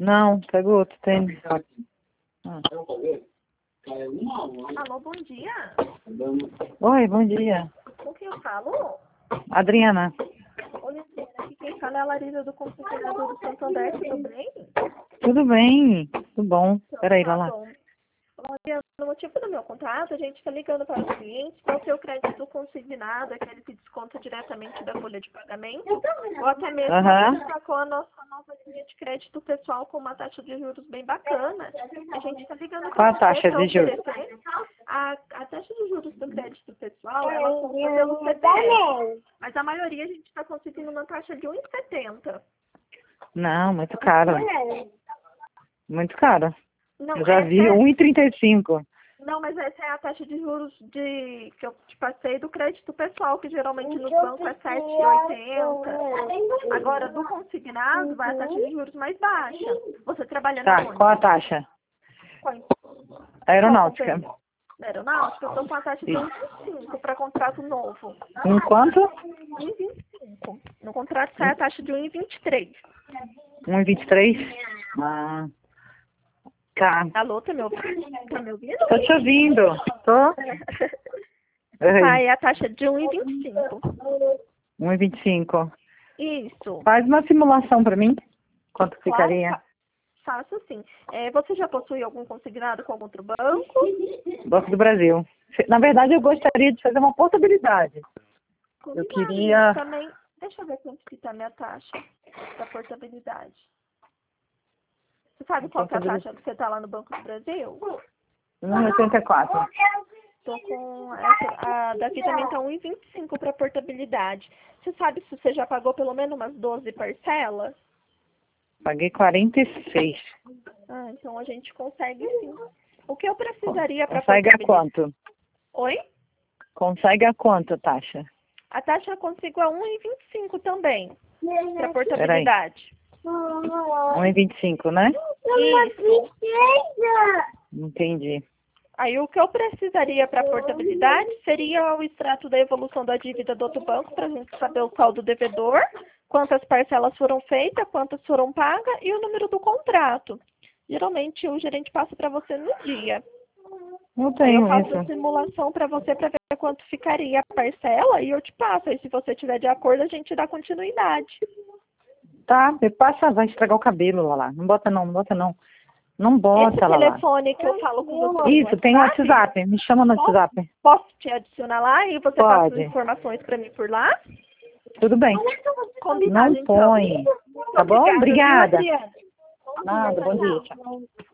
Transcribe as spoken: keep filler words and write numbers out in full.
Não, pega o outro tênis. Ah. Alô, bom dia. Oi, bom dia. Com quem eu falo? Adriana. Oi, Adriana, aqui quem fala é a Larissa do Conselheiro do Santo André, tudo bem? Tudo bem? Tudo bom. Peraí, Tá lá lá. bom. Olha, no motivo do meu contato, a gente está ligando para os clientes para o seu crédito consignado, aquele que desconta diretamente da folha de pagamento, ou até mesmo Aham. uhum. Sacou a nossa nova linha de crédito pessoal com uma taxa de juros bem bacana. A gente está ligando Qual a para taxa de juros? oferecer a, a taxa de juros do crédito pessoal, ela conta pelo C P F, mas a maioria a gente está conseguindo uma taxa de um vírgula setenta. Não, muito caro. Muito caro. Não, Eu já vi essa é- um e trinta e cinco. Não, mas essa é a taxa de juros de, que eu te passei do crédito pessoal, que geralmente no banco é sete vírgula oitenta. Agora, do consignado, vai a taxa de juros mais baixa. Você trabalha na Tá, onde? qual a taxa? Qual, Aeronáutica. qual companhia? Na Aeronáutica, eu estou com a taxa de um vírgula vinte e cinco para contrato novo. Em quanto? um vírgula vinte e cinco. No contrato sai a taxa de um vírgula vinte e três. um e vinte e três? Ah, tá. Alô, tá me ouvindo? Tá me ouvindo? Tô te ouvindo. Tô? Oi. Sai a taxa de um vírgula vinte e cinco. um e vinte e cinco. Isso. Faz uma simulação pra mim. Quanto ficaria? Claro, fa- faço sim. É, você já possui algum consignado com algum outro banco? Banco do Brasil. Na verdade, eu gostaria de fazer uma portabilidade. Eu queria... Também, deixa eu ver quanto que tá a minha taxa da portabilidade. Você sabe qual que é a taxa que você tá lá no Banco do Brasil? um e oitenta e quatro. Tô com essa, a daqui também tá um vírgula vinte e cinco para portabilidade. Você sabe se você já pagou pelo menos umas doze parcelas? Paguei quarenta e seis. Ah, então a gente consegue sim. O que eu precisaria para Consegue a portabilidade? quanto? Oi? Consegue a quanto a taxa? A taxa eu consigo a um vírgula vinte e cinco também, para Peraí. portabilidade. um e vinte e cinco, né? Isso. Entendi. Aí o que eu precisaria para portabilidade seria o extrato da evolução da dívida do outro banco, para a gente saber o saldo devedor, quantas parcelas foram feitas, quantas foram pagas e o número do contrato. Geralmente o gerente passa para você no dia. Não Aí tenho eu faço isso. a simulação para você para ver quanto ficaria a parcela e eu te passo. Aí se você estiver de acordo, a gente dá continuidade. Tá, me passa, vai estragar o cabelo, lá lá. Não bota não, não bota não. Não Esse bota, lá lá. telefone que eu falo com você Isso, no tem o WhatsApp, WhatsApp. Me chama no posso, WhatsApp. posso te adicionar lá e você passa as Pode. informações para mim por lá? Tudo bem. Combinado, Não então. põe. Tá bom? Obrigada. Viu, Adriana? Nada, bom dia. Tchau.